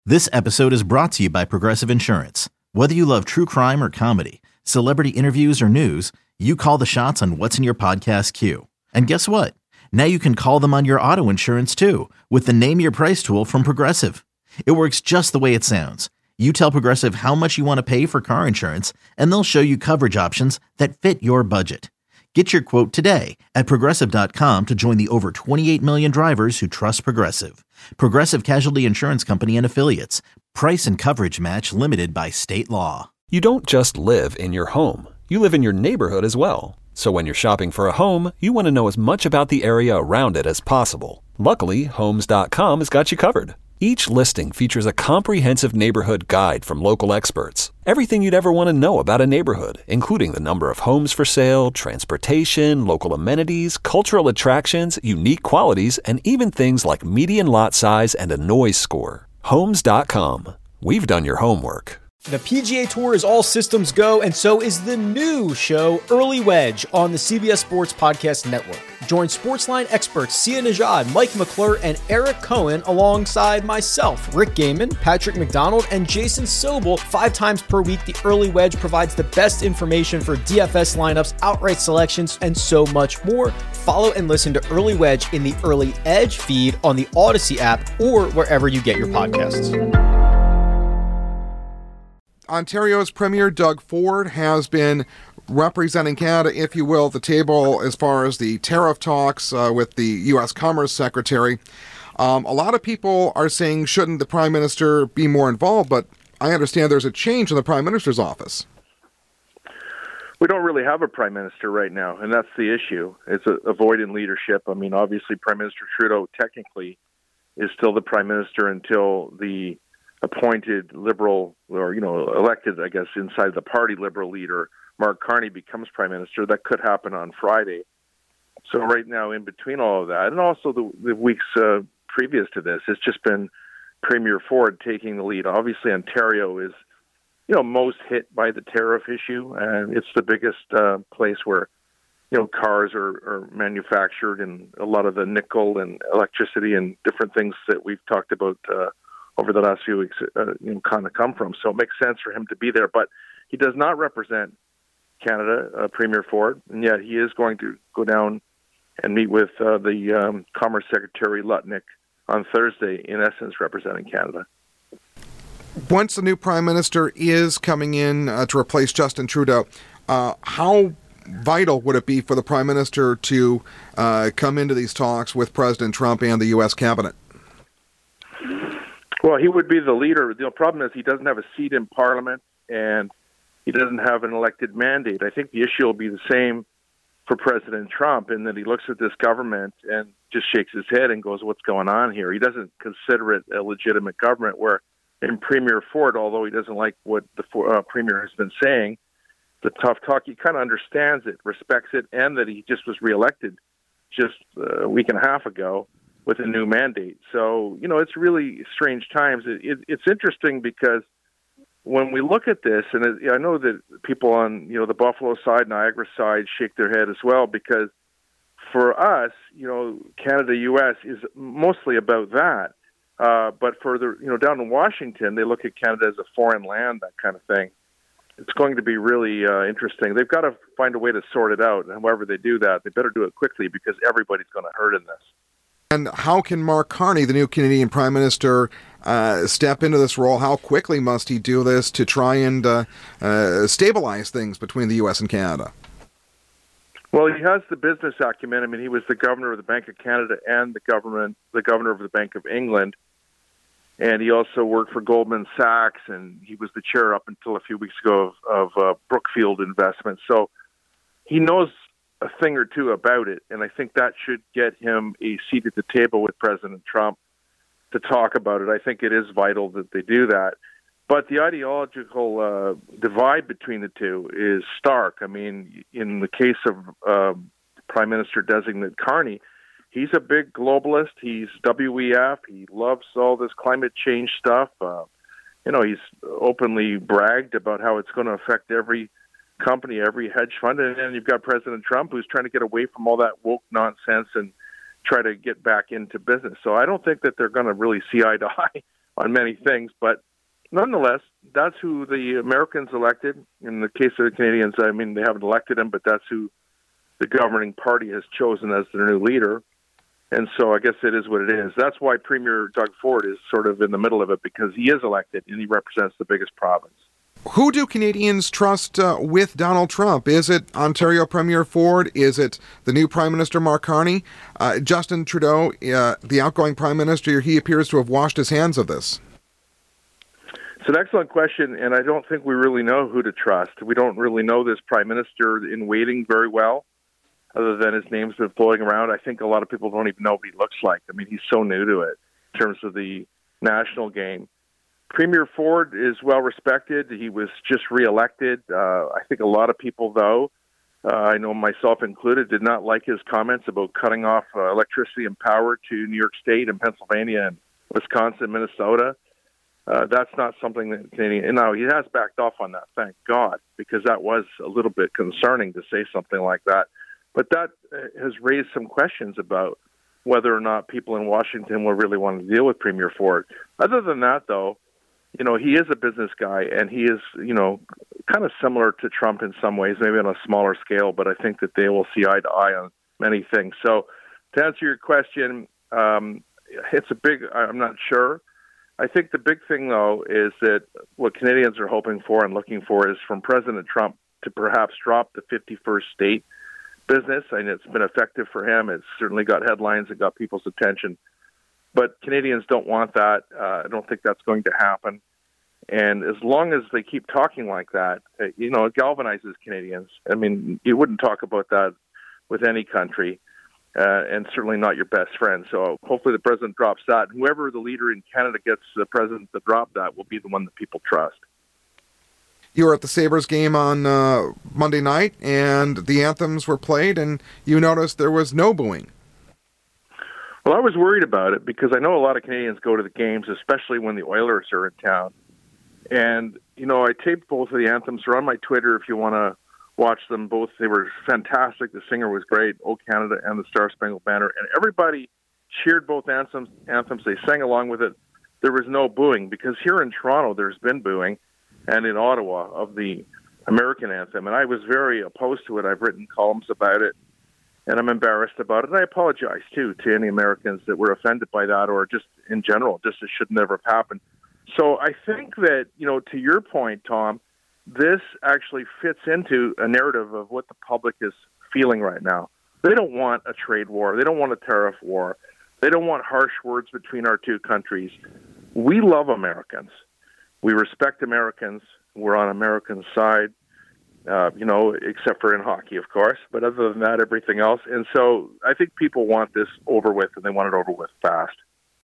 This episode is brought to you by Progressive Insurance. Whether you love true crime or comedy, celebrity interviews or news, you call the shots on what's in your podcast queue. And guess what? Now you can call them on your auto insurance too with the Name Your Price tool from Progressive. It works just the way it sounds. You tell Progressive how much you want to pay for car insurance, and they'll show you coverage options that fit your budget. Get your quote today at Progressive.com to join the over 28 million drivers who trust Progressive. Progressive Casualty Insurance Company and Affiliates. Price and coverage match limited by state law. You don't just live in your home. You live in your neighborhood as well. So when you're shopping for a home, you want to know as much about the area around it as possible. Luckily, Homes.com has got you covered. Each listing features a comprehensive neighborhood guide from local experts. Everything you'd ever want to know about a neighborhood, including the number of homes for sale, transportation, local amenities, cultural attractions, unique qualities, and even things like median lot size and a noise score. Homes.com. We've done your homework. The PGA Tour is all systems go, and so is the new show, Early Wedge, on the CBS Sports Podcast Network. Join Sportsline experts Sia Nejad, Mike McClure, and Eric Cohen alongside myself, Rick Gaiman, Patrick McDonald, and Jason Sobel 5 times per week. The Early Wedge provides the best information for DFS lineups, outright selections, and so much more. Follow and listen to Early Wedge in the Early Edge feed on the Odyssey app or wherever you get your podcasts. Ontario's Premier Doug Ford has been representing Canada, if you will, at the table as far as the tariff talks with the U.S. Commerce Secretary. A lot of people are saying, shouldn't the Prime Minister be more involved? But I understand there's a change in the Prime Minister's office. We don't really have a Prime Minister right now, and that's the issue. It's avoidant leadership. I mean, obviously, Prime Minister Trudeau technically is still the Prime Minister until the appointed Liberal, or, elected, I guess, inside the party Liberal leader, Mark Carney, becomes Prime Minister. That could happen on Friday. So right now, in between all of that, and also the weeks previous to this, it's just been Premier Ford taking the lead. Obviously, Ontario is, most hit by the tariff issue, and it's the biggest place where, cars are manufactured, and a lot of the nickel and electricity and different things that we've talked about over the last few weeks, kind of come from. So it makes sense for him to be there. But he does not represent Canada, Premier Ford, and yet he is going to go down and meet with the Commerce Secretary Lutnick on Thursday, in essence representing Canada. Once the new Prime Minister is coming in to replace Justin Trudeau, how vital would it be for the Prime Minister to come into these talks with President Trump and the U.S. Cabinet? Well, he would be the leader. The problem is he doesn't have a seat in Parliament, and he doesn't have an elected mandate. I think the issue will be the same for President Trump, in that he looks at this government and just shakes his head and goes, what's going on here? He doesn't consider it a legitimate government, where in Premier Ford, although he doesn't like what the Premier has been saying, the tough talk, he kind of understands it, respects it, and that he just was reelected just a week and a half ago with a new mandate. So, it's really strange times. It's interesting because when we look at this, and I know that people on, the Buffalo side, Niagara side shake their head as well, because for us, Canada, U.S. is mostly about that. But for the, down in Washington, they look at Canada as a foreign land, that kind of thing. It's going to be really interesting. They've got to find a way to sort it out. And however they do that, they better do it quickly, because everybody's going to hurt in this. And how can Mark Carney, the new Canadian Prime Minister, step into this role? How quickly must he do this to try and stabilize things between the U.S. and Canada? Well, he has the business acumen. I mean, he was the governor of the Bank of Canada and the governor of the Bank of England. And he also worked for Goldman Sachs, and he was the chair up until a few weeks ago of Brookfield Investments. So he knows a thing or two about it, and I think that should get him a seat at the table with President Trump to talk about it. I think it is vital that they do that. But the ideological divide between the two is stark. I mean, in the case of Prime Minister-designate Carney, he's a big globalist. He's WEF. He loves all this climate change stuff. He's openly bragged about how it's going to affect every company, every hedge fund. And then you've got President Trump, who's trying to get away from all that woke nonsense and try to get back into business. So I don't think that they're going to really see eye to eye on many things. But nonetheless, that's who the Americans elected. In the case of the Canadians, I mean, they haven't elected him, but that's who the governing party has chosen as their new leader. And so I guess it is what it is. That's why Premier Doug Ford is sort of in the middle of it, because he is elected and he represents the biggest province. Who do Canadians trust with Donald Trump? Is it Ontario Premier Ford? Is it the new Prime Minister Mark Carney? Justin Trudeau, the outgoing Prime Minister, he appears to have washed his hands of this. It's an excellent question, and I don't think we really know who to trust. We don't really know this Prime Minister in waiting very well, other than his name's been floating around. I think a lot of people don't even know what he looks like. I mean, he's so new to it in terms of the national game. Premier Ford is well respected. He was just reelected. I think a lot of people, though, I know myself included, did not like his comments about cutting off electricity and power to New York State and Pennsylvania and Wisconsin, Minnesota. That's not something that Canadian. Now, he has backed off on that, thank God, because that was a little bit concerning to say something like that. But that has raised some questions about whether or not people in Washington will really want to deal with Premier Ford. Other than that, though, you know, he is a business guy, and he is, you know, kind of similar to Trump in some ways, maybe on a smaller scale, but I think that they will see eye to eye on many things. So to answer your question, it's a big, I'm not sure. I think the big thing, though, is that what Canadians are hoping for and looking for is from President Trump to perhaps drop the 51st state business. I mean, it's been effective for him. It's certainly got headlines. It got people's attention. But Canadians don't want that. I don't think that's going to happen. And as long as they keep talking like that, you know, it galvanizes Canadians. I mean, you wouldn't talk about that with any country, and certainly not your best friend. So hopefully the president drops that. And whoever the leader in Canada gets the president to drop that will be the one that people trust. You were at the Sabres game on Monday night, and the anthems were played, and you noticed there was no booing. Well, I was worried about it because I know a lot of Canadians go to the games, especially when the Oilers are in town. And, you know, I taped both of the anthems. They're on my Twitter if you want to watch them both. They were fantastic. The singer was great, O Canada and the Star-Spangled Banner. And everybody cheered both anthems. They sang along with it. There was no booing because here in Toronto there's been booing, and in Ottawa of the American anthem. And I was very opposed to it. I've written columns about it, and I'm embarrassed about it. And I apologize, too, to any Americans that were offended by that, or just in general, just it should never have happened. So I think that, you know, to your point, Tom, this actually fits into a narrative of what the public is feeling right now. They don't want a trade war. They don't want a tariff war. They don't want harsh words between our two countries. We love Americans. We respect Americans. We're on American side, you know, except for in hockey, of course. But other than that, everything else. And so I think people want this over with, and they want it over with fast.